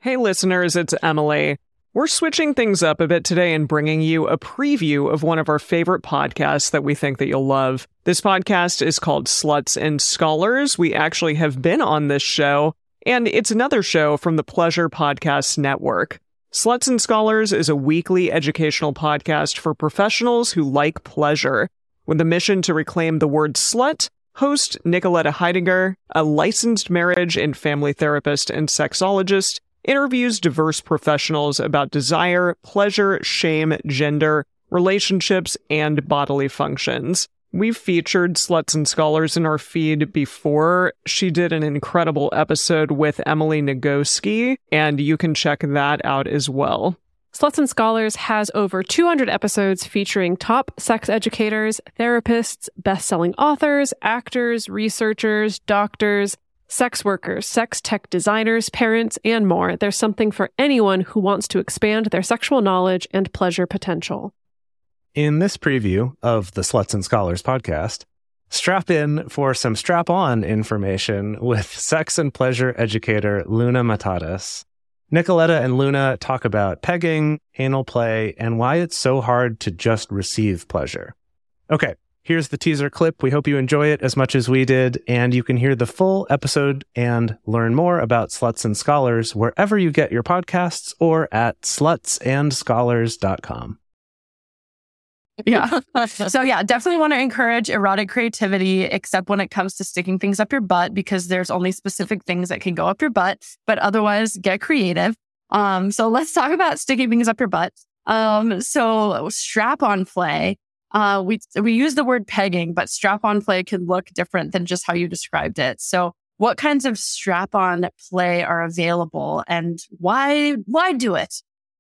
Hey listeners, it's Emily. We're switching things up a bit today and bringing you a preview of one of our favorite podcasts that we think that you'll love. This podcast is called Sluts and Scholars. We actually have been on this show, and it's another show from the Pleasure Podcast Network. Sluts and Scholars is a weekly educational podcast for professionals who like pleasure. With a mission to reclaim the word slut, host Nicoletta Heidegger, a licensed marriage and family therapist and sexologist, interviews diverse professionals about desire, pleasure, shame, gender, relationships, and bodily functions. We've featured Sluts and Scholars in our feed before. She did an incredible episode with Emily Nagoski, and you can check that out as well. Sluts and Scholars has over 200 episodes featuring top sex educators, therapists, best-selling authors, actors, researchers, doctors, sex workers, sex tech designers, parents, and more. There's something for anyone who wants to expand their sexual knowledge and pleasure potential. In this preview of the Sluts and Scholars podcast, strap in for some strap-on information with sex and pleasure educator Luna Matatas. Nicoletta and Luna talk about pegging, anal play, and why it's so hard to just receive pleasure. Okay, here's the teaser clip. We hope you enjoy it as much as we did, and you can hear the full episode and learn more about Sluts and Scholars wherever you get your podcasts or at slutsandscholars.com. Yeah. So yeah, definitely want to encourage erotic creativity, except when it comes to sticking things up your butt, because there's only specific things that can go up your butt, but otherwise get creative. So let's talk about sticking things up your butt. So strap-on play, we use the word pegging, but strap-on play can look different than just how you described it. So what kinds of strap-on play are available and why do it?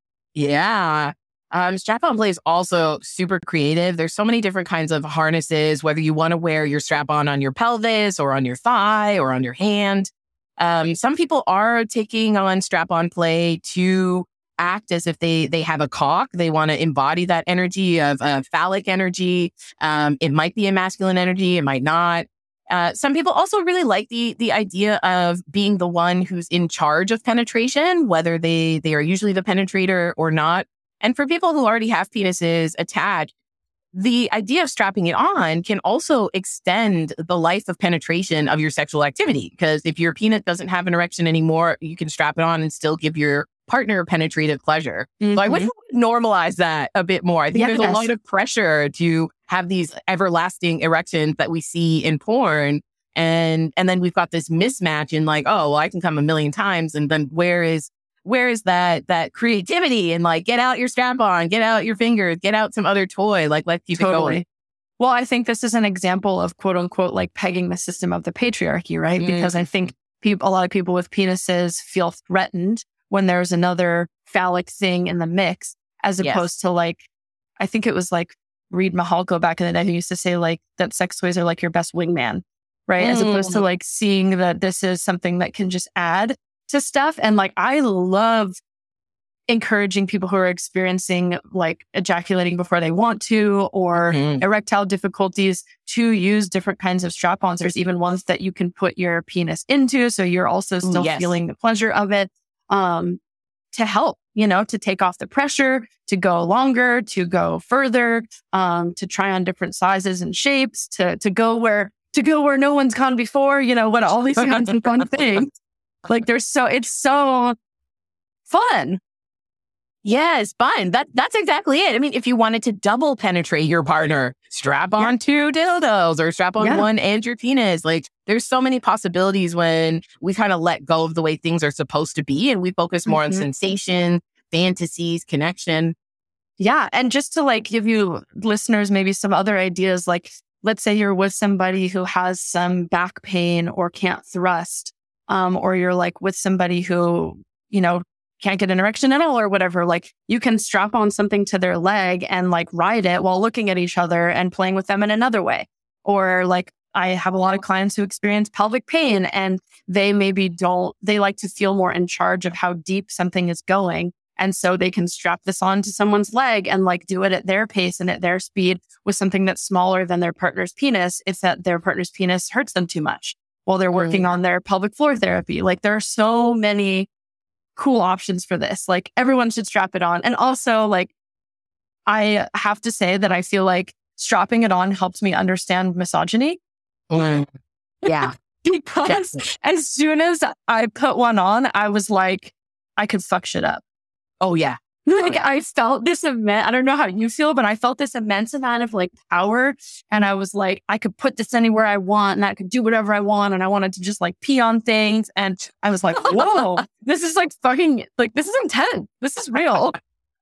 Yeah. Strap-on play is also super creative. There's so many different kinds of harnesses, whether you want to wear your strap-on on your pelvis or on your thigh or on your hand. Some people are taking on strap-on play to act as if they have a cock. They want to embody that energy of phallic energy. It might be a masculine energy. It might not. Some people also really like the idea of being the one who's in charge of penetration, whether they are usually the penetrator or not. And for people who already have penises attached, the idea of strapping it on can also extend the life of penetration of your sexual activity. Because if your penis doesn't have an erection anymore, you can strap it on and still give your partner penetrative pleasure. Mm-hmm. So I would normalize that a bit more. I think there's a lot of pressure to have these everlasting erections that we see in porn. And then we've got this mismatch in like, oh, well, I can come a million times. And then where is that creativity and like, get out your strap on, get out your fingers, get out some other toy, like let's keep it going. Well, I think this is an example of quote unquote, like pegging the system of the patriarchy, right? Because I think a lot of people with penises feel threatened when there's another phallic thing in the mix, as opposed to like, I think it was like Reed Mahalko back in the day who used to say like that sex toys are like your best wingman, right? As opposed to like seeing that this is something that can just add to stuff. And like, I love encouraging people who are experiencing like ejaculating before they want to, or erectile difficulties, to use different kinds of strap-ons. There's even ones that you can put your penis into, so you're also still feeling the pleasure of it, to help, to take off the pressure, to go longer, to go further, to try on different sizes and shapes, to go where no one's gone before, what all these kinds of fun things. Like it's so fun. Yes, fun. That's exactly it. I mean, if you wanted to double penetrate your partner, strap on two dildos or strap on one and your penis. Like there's so many possibilities when we kind of let go of the way things are supposed to be and we focus more on sensation, fantasies, connection. Yeah. And just to like give you listeners maybe some other ideas, like let's say you're with somebody who has some back pain or can't thrust. Or you're like with somebody who, can't get an erection at all or whatever, like you can strap on something to their leg and like ride it while looking at each other and playing with them in another way. Or like I have a lot of clients who experience pelvic pain and they like to feel more in charge of how deep something is going. And so they can strap this on to someone's leg and like do it at their pace and at their speed with something that's smaller than their partner's penis if that their partner's penis hurts them too much while they're working on their pelvic floor therapy. Like there are so many cool options for this. Like everyone should strap it on. And also like, I have to say that I feel like strapping it on helped me understand misogyny. Yeah. Because as soon as I put one on, I was like, I could fuck shit up. Oh, yeah. Like I felt this immense, I don't know how you feel, but I felt this immense amount of like power. And I was like, I could put this anywhere I want and I could do whatever I want. And I wanted to just like pee on things. And I was like, whoa, this is like fucking, like, this is intense. This is real.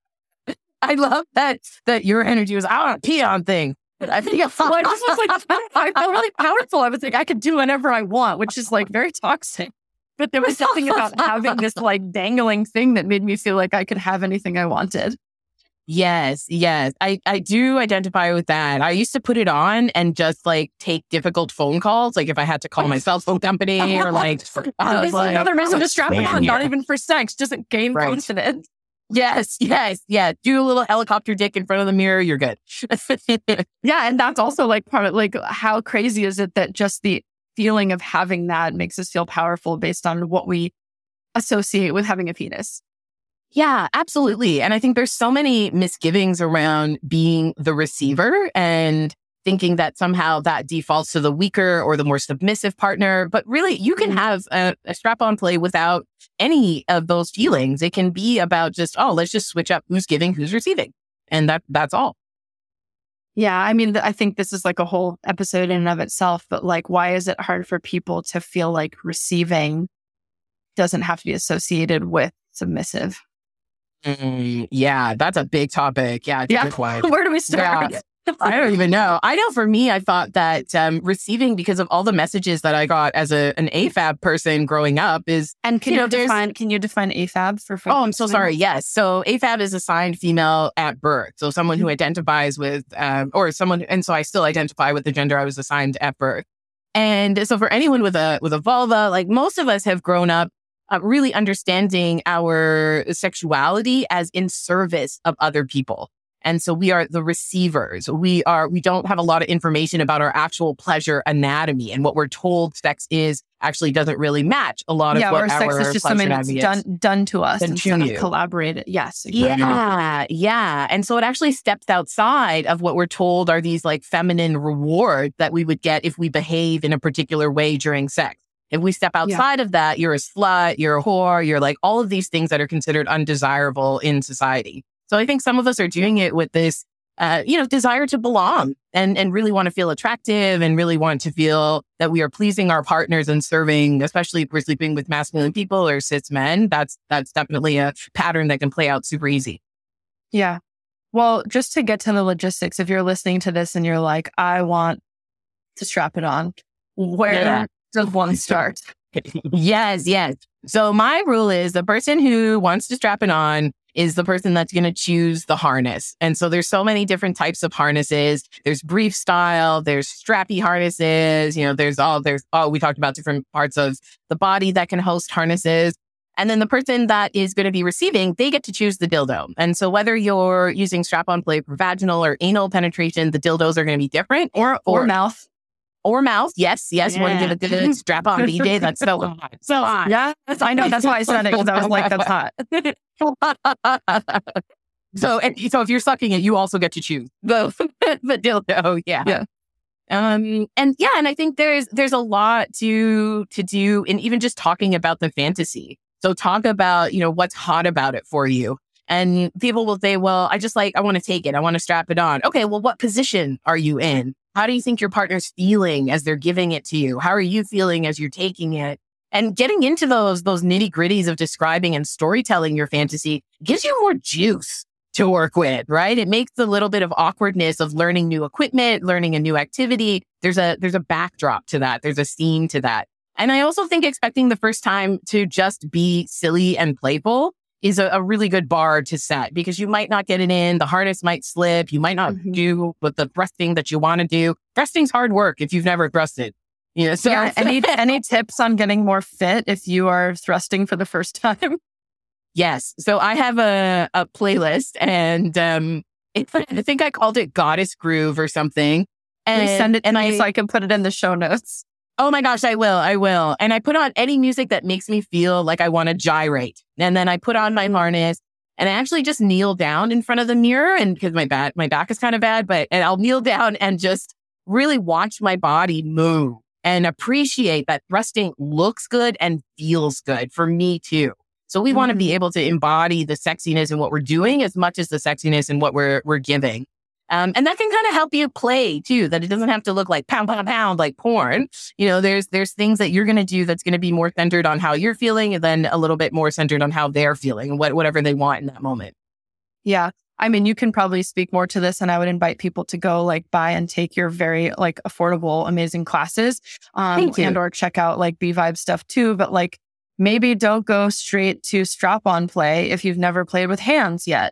I love that your energy was, I want to pee on things. I think this was like, I felt really powerful. I was like, I could do whatever I want, which is like very toxic. But there was something about having this like dangling thing that made me feel like I could have anything I wanted. Yes. I do identify with that. I used to put it on and just like take difficult phone calls. Like if I had to call my cell phone company or like, I was like, another reason to strap it on, not even for sex, just gain confidence. Yes. Do a little helicopter dick in front of the mirror. You're good. Yeah. And that's also like part of like, how crazy is it that just the feeling of having that makes us feel powerful based on what we associate with having a penis? Yeah, absolutely. And I think there's so many misgivings around being the receiver and thinking that somehow that defaults to the weaker or the more submissive partner. But really, you can have a strap-on play without any of those feelings. It can be about just, let's just switch up who's giving, who's receiving. And that's all. Yeah, I mean, I think this is like a whole episode in and of itself, but like, why is it hard for people to feel like receiving doesn't have to be associated with submissive? Yeah, that's a big topic. Yeah. Where do we start? Yeah. I don't even know. I know for me, I thought that receiving, because of all the messages that I got as an AFAB person growing up is... And can you define AFAB for folks? Oh, I'm so sorry. Yes. So AFAB is assigned female at birth. So someone who identifies with, and so I still identify with the gender I was assigned at birth. And so for anyone with a vulva, like most of us have grown up really understanding our sexuality as in service of other people. And so we are the receivers. We don't have a lot of information about our actual pleasure anatomy, and what we're told sex is actually doesn't really match a lot of what our sex is just something that's done to us instead of collaborated. Yes. Exactly. Yeah. And so it actually steps outside of what we're told are these like feminine rewards that we would get if we behave in a particular way during sex. If we step outside of that, you're a slut, you're a whore, you're like all of these things that are considered undesirable in society. So I think some of us are doing it with this, desire to belong and really want to feel attractive and really want to feel that we are pleasing our partners and serving, especially if we're sleeping with masculine people or cis men. That's definitely a pattern that can play out super easy. Yeah. Well, just to get to the logistics, if you're listening to this and you're like, I want to strap it on, where does one start? Yes. So my rule is the person who wants to strap it on is the person that's going to choose the harness. And so there's so many different types of harnesses. There's brief style, there's strappy harnesses, we talked about different parts of the body that can host harnesses. And then the person that is going to be receiving, they get to choose the dildo. And so whether you're using strap-on play for vaginal or anal penetration, the dildos are going to be different. Or mouth. Or mouth. Yes. Yeah. You want to give a good strap on, BJ. That's so hot. So hot. Yeah. I know. That's why I said it, because I was like, that's hot. So if you're sucking it, you also get to choose both the dildo. Yeah. And I think there's a lot to do in even just talking about the fantasy. So talk about, what's hot about it for you. And people will say, well, I want to take it. I want to strap it on. Okay. Well, what position are you in? How do you think your partner's feeling as they're giving it to you? How are you feeling as you're taking it? And getting into those nitty gritties of describing and storytelling your fantasy gives you more juice to work with, right? It makes the little bit of awkwardness of learning new equipment, learning a new activity. There's a backdrop to that. There's a scene to that. And I also think expecting the first time to just be silly and playful is a really good bar to set, because you might not get it in. The harness might slip. You might not do with the thrusting that you want to do. Thrusting's hard work if you've never thrusted. So any tips on getting more fit if you are thrusting for the first time? Yes. So I have a playlist, and I think I called it Goddess Groove or something. And send it to me so I can put it in the show notes. Oh my gosh, I will. And I put on any music that makes me feel like I want to gyrate. And then I put on my harness and I actually just kneel down in front of the mirror, and because my back is kind of bad, and I'll kneel down and just really watch my body move and appreciate that thrusting looks good and feels good for me too. So we want to be able to embody the sexiness in what we're doing as much as the sexiness in what we're giving. And that can kind of help you play too, that it doesn't have to look like pound, pound, pound, like porn. There's things that you're going to do that's going to be more centered on how you're feeling, and then a little bit more centered on how they're feeling and whatever they want in that moment. Yeah. I mean, you can probably speak more to this, and I would invite people to go buy and take your very affordable, amazing classes, and or check out B-Vibe stuff too. But maybe don't go straight to strap-on play if you've never played with hands yet.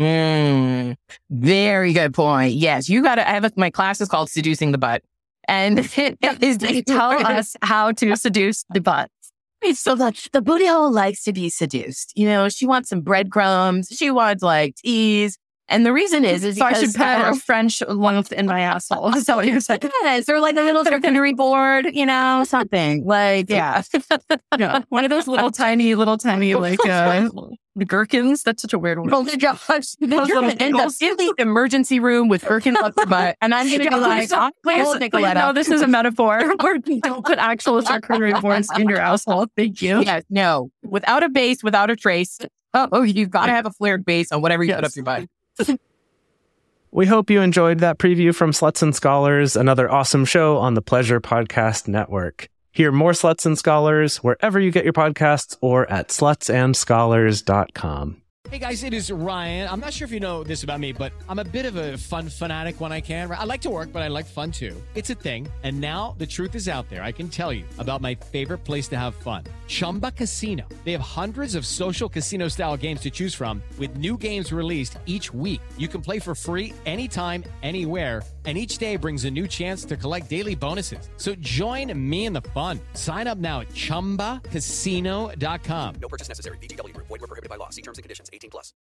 Very good point. Yes, you got to. I have my class is called Seducing the Butt, and they tell us how to seduce the butt. So the booty hole likes to be seduced. She wants some breadcrumbs. She wants tease. And the reason is so because I should put a French lump in my asshole. Is that what you're saying? Yes, or a little charcuterie board, something yeah. One of those little tiny gherkins. That's such a weird one. Oh my gosh. You're going to end up in the emergency room with gherkins up your butt. And I'm going to be Nicoletta. No, this is a metaphor. Don't put actual charcuterie boards in your asshole. Thank you. Yes, no. Without a base, without a trace. Oh, you've got to have a flared base on whatever you put up your butt. We hope you enjoyed that preview from Sluts and Scholars, another awesome show on the Pleasure Podcast Network. Hear more Sluts and Scholars wherever you get your podcasts or at slutsandscholars.com. Hey guys, it is Ryan. I'm not sure if you know this about me, but I'm a bit of a fun fanatic when I can. I like to work, but I like fun too. It's a thing. And now the truth is out there. I can tell you about my favorite place to have fun. Chumba Casino. They have hundreds of social casino style games to choose from with new games released each week. You can play for free anytime, anywhere. And each day brings a new chance to collect daily bonuses. So join me in the fun. Sign up now at ChumbaCasino.com. No purchase necessary. VGW Group. Void where prohibited by law. See terms and conditions. 18+.